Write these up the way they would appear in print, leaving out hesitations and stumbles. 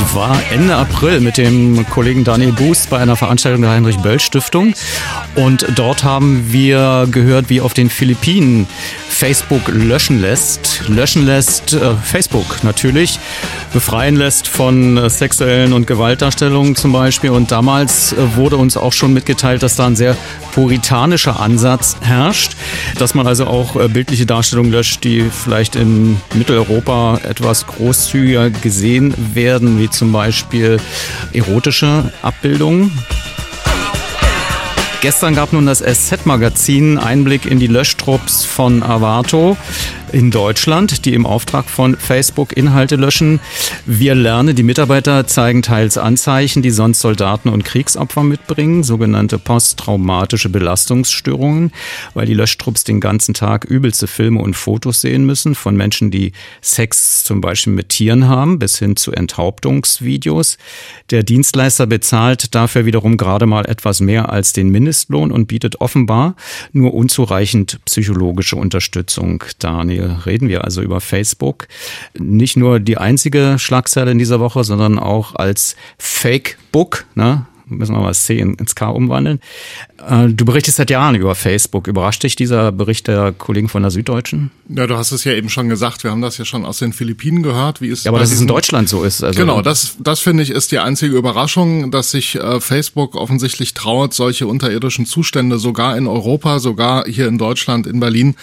Ich war Ende April mit dem Kollegen Daniel Buß bei einer Veranstaltung der Heinrich-Böll-Stiftung und dort haben wir gehört, wie auf den Philippinen Facebook löschen lässt. Facebook natürlich, befreien lässt von sexuellen und Gewaltdarstellungen zum Beispiel. Und damals wurde uns auch schon mitgeteilt, dass da ein sehr puritanischer Ansatz herrscht, dass man also auch bildliche Darstellungen löscht, die vielleicht in Mitteleuropa etwas großzügiger gesehen werden, wie zum Beispiel erotische Abbildungen. Gestern gab nun das SZ-Magazin Einblick in die Löschtrupps von Arvato in Deutschland, die im Auftrag von Facebook Inhalte löschen. Wir lernen, die Mitarbeiter zeigen teils Anzeichen, die sonst Soldaten und Kriegsopfer mitbringen, sogenannte posttraumatische Belastungsstörungen, weil die Löschtrupps den ganzen Tag übelste Filme und Fotos sehen müssen von Menschen, die Sex zum Beispiel mit Tieren haben, bis hin zu Enthauptungsvideos. Der Dienstleister bezahlt dafür wiederum gerade mal etwas mehr als den Mindestlohn und bietet offenbar nur unzureichend psychologische Unterstützung. Daniel, reden wir also über Facebook. Nicht nur die einzige Schlagzeile in dieser Woche, sondern auch als Fake-Book, ne? Müssen wir mal das C ins K umwandeln. Du berichtest seit Jahren über Facebook. Überrascht dich dieser Bericht der Kollegen von der Süddeutschen? Ja, du hast es ja eben schon gesagt. Wir haben das ja schon aus den Philippinen gehört. Wie es ja, aber dass es in Deutschland so ist. Also genau, das finde ich ist die einzige Überraschung, dass sich Facebook offensichtlich traut, solche unterirdischen Zustände sogar in Europa, sogar hier in Deutschland, in Berlin,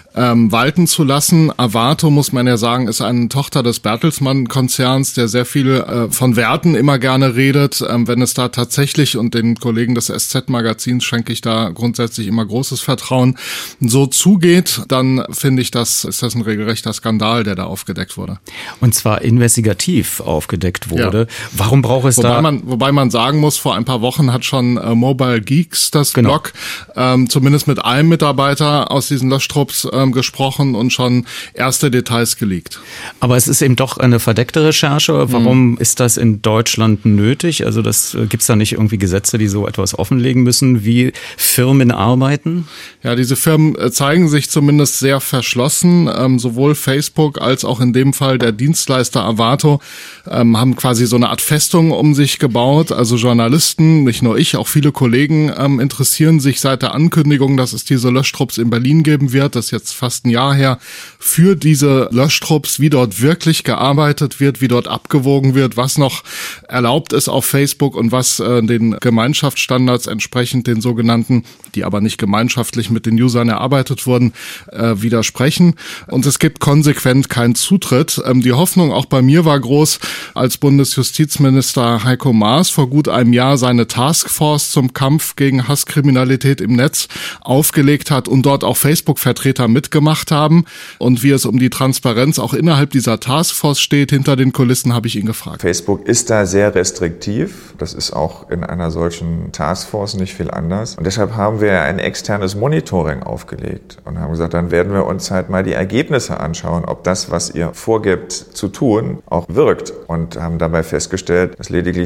walten zu lassen. Arvato, muss man ja sagen, ist eine Tochter des Bertelsmann-Konzerns, der sehr viel von Werten immer gerne redet. Wenn es da tatsächlich, und den Kollegen des SZ-Magazins schenke ich da grundsätzlich immer großes Vertrauen, so zugeht, dann finde ich, ist das ein regelrechter Skandal, der da aufgedeckt wurde. Und zwar investigativ aufgedeckt wurde. Ja. Warum braucht es Wobei man sagen muss, vor ein paar Wochen hat schon Mobile Geeks, das Blog, zumindest mit einem Mitarbeiter aus diesen Löschtrupps gesprochen und schon erste Details geleakt. Aber es ist eben doch eine verdeckte Recherche. Warum ist das in Deutschland nötig? Also gibt's da nicht irgendwie Gesetze, die so etwas offenlegen müssen, wie Firmen arbeiten? Ja, diese Firmen zeigen sich zumindest sehr verschlossen. Sowohl Facebook als auch in dem Fall der Dienstleister Arvato haben quasi so eine Art Festung um sich gebaut. Also Journalisten, nicht nur ich, auch viele Kollegen interessieren sich seit der Ankündigung, dass es diese Löschtrupps in Berlin geben wird. Das ist jetzt fast ein Jahr her, für diese Löschtrupps, wie dort wirklich gearbeitet wird, wie dort abgewogen wird, was noch erlaubt ist auf Facebook und was den Gemeinschaftsstandards entsprechend, den sogenannten, die aber nicht gemeinschaftlich mit den Usern erarbeitet wurden, widersprechen. Und es gibt konsequent keinen Zutritt. Die Hoffnung auch bei mir war groß, als Bundesjustizminister Heiko Maas vor gut einem Jahr seine Taskforce zum Kampf gegen Hasskriminalität im Netz aufgelegt hat und dort auch Facebook-Vertreter mitgemacht haben. Und wie es um die Transparenz auch innerhalb dieser Taskforce steht, hinter den Kulissen, habe ich ihn gefragt. Facebook ist da sehr restriktiv. Das ist auch in einer solchen Taskforce nicht viel anders. Und deshalb haben wir ein externes Monitoring aufgelegt und haben gesagt, dann werden wir uns halt mal die Ergebnisse anschauen, ob das, was ihr vorgibt zu tun, auch wirkt. Und haben dabei festgestellt, dass lediglich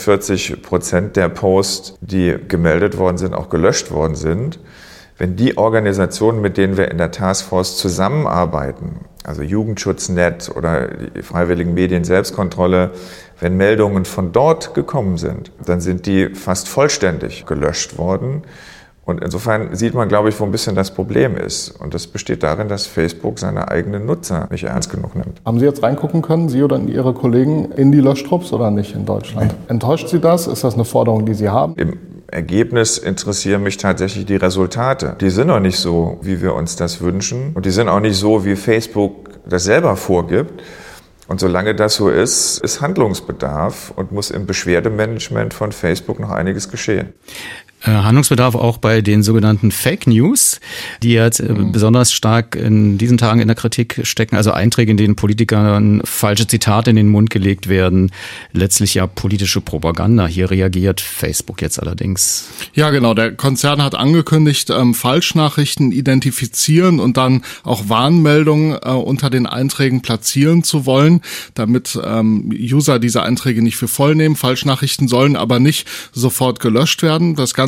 46% der Posts, die gemeldet worden sind, auch gelöscht worden sind. Wenn die Organisationen, mit denen wir in der Taskforce zusammenarbeiten, also Jugendschutznet oder die Freiwilligen Medien Selbstkontrolle, wenn Meldungen von dort gekommen sind, dann sind die fast vollständig gelöscht worden. Und insofern sieht man, glaube ich, wo ein bisschen das Problem ist. Und das besteht darin, dass Facebook seine eigenen Nutzer nicht ernst genug nimmt. Haben Sie jetzt reingucken können, Sie oder Ihre Kollegen, in die Löschtrupps oder nicht in Deutschland? Nein. Enttäuscht Sie das? Ist das eine Forderung, die Sie haben? Im Ergebnis interessieren mich tatsächlich die Resultate. Die sind noch nicht so, wie wir uns das wünschen. Und die sind auch nicht so, wie Facebook das selber vorgibt. Und solange das so ist, ist Handlungsbedarf und muss im Beschwerdemanagement von Facebook noch einiges geschehen. Handlungsbedarf auch bei den sogenannten Fake News, die jetzt besonders stark in diesen Tagen in der Kritik stecken. Also Einträge, in denen Politikern falsche Zitate in den Mund gelegt werden. Letztlich ja politische Propaganda. Hier reagiert Facebook jetzt allerdings. Ja, genau. Der Konzern hat angekündigt, Falschnachrichten identifizieren und dann auch Warnmeldungen unter den Einträgen platzieren zu wollen, damit User diese Einträge nicht für voll nehmen. Falschnachrichten sollen aber nicht sofort gelöscht werden. Das Ganze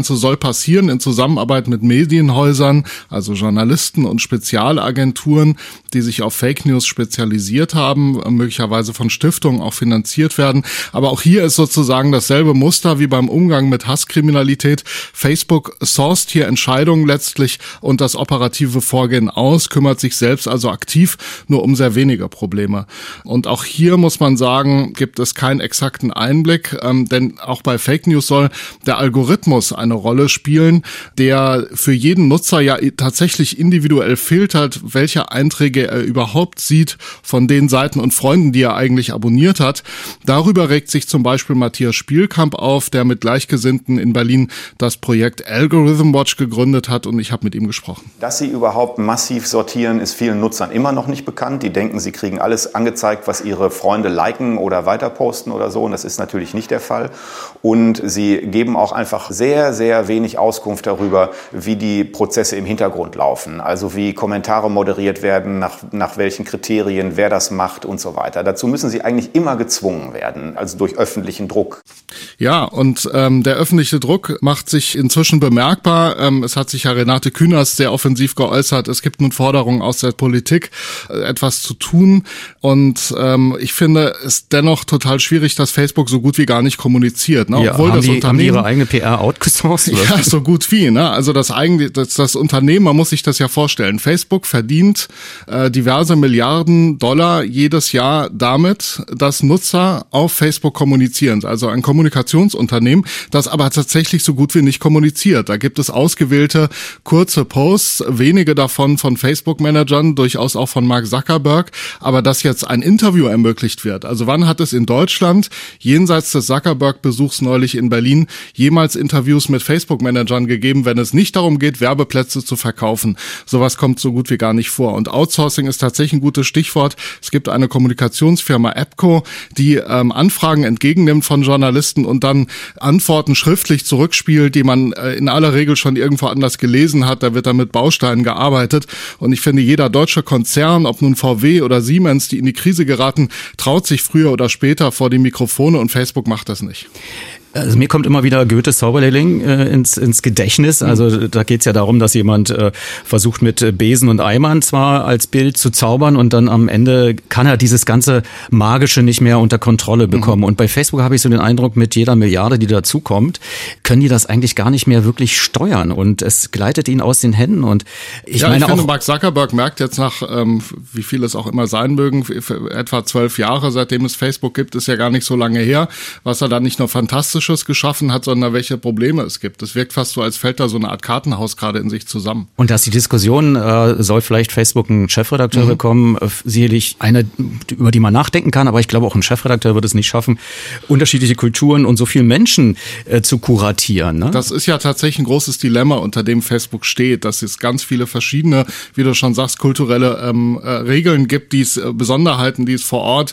Ganze soll passieren in Zusammenarbeit mit Medienhäusern, also Journalisten und Spezialagenturen, die sich auf Fake News spezialisiert haben, möglicherweise von Stiftungen auch finanziert werden. Aber auch hier ist sozusagen dasselbe Muster wie beim Umgang mit Hasskriminalität. Facebook sourced hier Entscheidungen letztlich und das operative Vorgehen aus, kümmert sich selbst also aktiv nur um sehr wenige Probleme. Und auch hier muss man sagen, gibt es keinen exakten Einblick, denn auch bei Fake News soll der Algorithmus eine Rolle spielen, der für jeden Nutzer ja tatsächlich individuell filtert, welche Einträge er überhaupt sieht von den Seiten und Freunden, die er eigentlich abonniert hat. Darüber regt sich zum Beispiel Matthias Spielkamp auf, der mit Gleichgesinnten in Berlin das Projekt Algorithm Watch gegründet hat, und ich habe mit ihm gesprochen. Dass sie überhaupt massiv sortieren, ist vielen Nutzern immer noch nicht bekannt. Die denken, sie kriegen alles angezeigt, was ihre Freunde liken oder weiterposten oder so, und das ist natürlich nicht der Fall. Und sie geben auch einfach sehr, sehr wenig Auskunft darüber, wie die Prozesse im Hintergrund laufen. Also wie Kommentare moderiert werden, nach welchen Kriterien, wer das macht und so weiter. Dazu müssen sie eigentlich immer gezwungen werden, also durch öffentlichen Druck. Ja, und der öffentliche Druck macht sich inzwischen bemerkbar. Es hat sich ja Renate Künast sehr offensiv geäußert. Es gibt nun Forderungen aus der Politik, etwas zu tun. Und ich finde es dennoch total schwierig, dass Facebook so gut wie gar nicht kommuniziert. Ne? Ja, obwohl haben die ihre eigene PR outgesourced? Ja, so gut wie. Ne? Also das Unternehmen, man muss sich das ja vorstellen. Facebook verdient diverse Milliarden Dollar jedes Jahr damit, dass Nutzer auf Facebook kommunizieren. Also ein Kommunikationsunternehmen, das aber tatsächlich so gut wie nicht kommuniziert. Da gibt es ausgewählte kurze Posts, wenige davon von Facebook-Managern, durchaus auch von Mark Zuckerberg, aber dass jetzt ein Interview ermöglicht wird. Also wann hat es in Deutschland, jenseits des Zuckerberg-Besuchs neulich in Berlin, jemals Interviews mit Facebook-Managern gegeben, wenn es nicht darum geht, Werbeplätze zu verkaufen? Sowas kommt so gut wie gar nicht vor. Und Outsourcing ist tatsächlich ein gutes Stichwort. Es gibt eine Kommunikationsfirma Epco, die Anfragen entgegennimmt von Journalisten und dann Antworten schriftlich zurückspielt, die man in aller Regel schon irgendwo anders gelesen hat. Da wird dann mit Bausteinen gearbeitet. Und ich finde, jeder deutsche Konzern, ob nun VW oder Siemens, die in die Krise geraten, traut sich früher oder später vor die Mikrofone, und Facebook macht das nicht. Also mir kommt immer wieder Goethes Zauberlehrling ins Gedächtnis. Also da geht's ja darum, dass jemand versucht mit Besen und Eimern zwar als Bild zu zaubern, und dann am Ende kann er dieses ganze Magische nicht mehr unter Kontrolle bekommen. Und bei Facebook habe ich so den Eindruck, mit jeder Milliarde, die dazukommt, können die das eigentlich gar nicht mehr wirklich steuern, und es gleitet ihnen aus den Händen. Und ich finde, Mark Zuckerberg merkt jetzt nach, wie viel es auch immer sein mögen, etwa 12 Jahre, seitdem es Facebook gibt, ist ja gar nicht so lange her, was er dann nicht nur fantastisch geschaffen hat, sondern welche Probleme es gibt. Es wirkt fast so, als fällt da so eine Art Kartenhaus gerade in sich zusammen. Und dass die Diskussion, soll vielleicht Facebook einen Chefredakteur bekommen, sicherlich eine, über die man nachdenken kann, aber ich glaube auch ein Chefredakteur wird es nicht schaffen, unterschiedliche Kulturen und so viele Menschen zu kuratieren. Ne? Das ist ja tatsächlich ein großes Dilemma, unter dem Facebook steht, dass es ganz viele verschiedene, wie du schon sagst, kulturelle Regeln gibt, Besonderheiten, die es vor Ort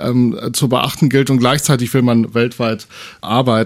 zu beachten gilt, und gleichzeitig will man weltweit arbeiten.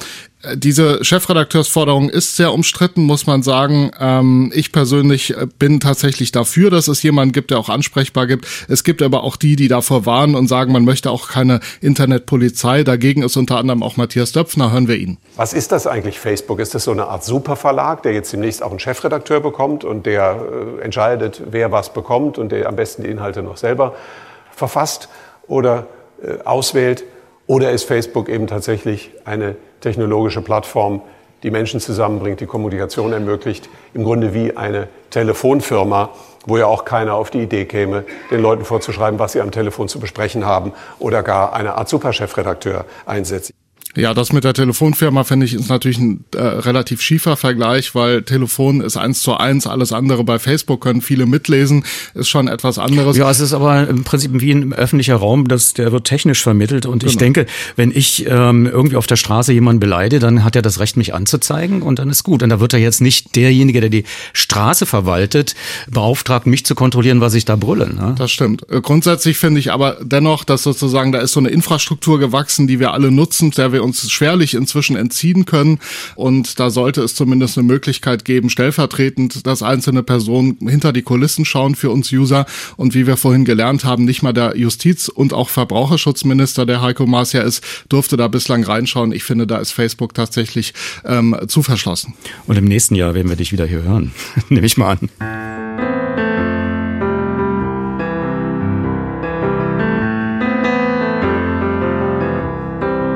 Diese Chefredakteursforderung ist sehr umstritten, muss man sagen. Ich persönlich bin tatsächlich dafür, dass es jemanden gibt, der auch ansprechbar gibt. Es gibt aber auch die davor warnen und sagen, man möchte auch keine Internetpolizei. Dagegen ist unter anderem auch Matthias Döpfner. Hören wir ihn. Was ist das eigentlich, Facebook? Ist das so eine Art Superverlag, der jetzt demnächst auch einen Chefredakteur bekommt und der entscheidet, wer was bekommt und der am besten die Inhalte noch selber verfasst oder auswählt? Oder ist Facebook eben tatsächlich eine technologische Plattform, die Menschen zusammenbringt, die Kommunikation ermöglicht, im Grunde wie eine Telefonfirma, wo ja auch keiner auf die Idee käme, den Leuten vorzuschreiben, was sie am Telefon zu besprechen haben, oder gar eine Art Superchefredakteur einsetzt. Ja, das mit der Telefonfirma, finde ich, ist natürlich ein relativ schiefer Vergleich, weil Telefon ist 1:1, alles andere bei Facebook können viele mitlesen, ist schon etwas anderes. Ja, es ist aber im Prinzip wie ein öffentlicher Raum, der wird technisch vermittelt, und ich denke, wenn ich irgendwie auf der Straße jemanden beleidige, dann hat er das Recht, mich anzuzeigen, und dann ist gut. Und da wird er jetzt nicht derjenige, der die Straße verwaltet, beauftragt, mich zu kontrollieren, was ich da brülle. Ne? Das stimmt. Grundsätzlich finde ich aber dennoch, dass sozusagen da ist so eine Infrastruktur gewachsen, die wir alle nutzen, der wir wir uns schwerlich inzwischen entziehen können. Und da sollte es zumindest eine Möglichkeit geben, stellvertretend, dass einzelne Personen hinter die Kulissen schauen für uns User. Und wie wir vorhin gelernt haben, nicht mal der Justiz- und auch Verbraucherschutzminister, der Heiko Maas ja ist, durfte da bislang reinschauen. Ich finde, da ist Facebook tatsächlich zu verschlossen. Und im nächsten Jahr werden wir dich wieder hier hören. Nehme ich mal an.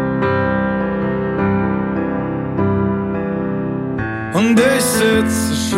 Und ich sitze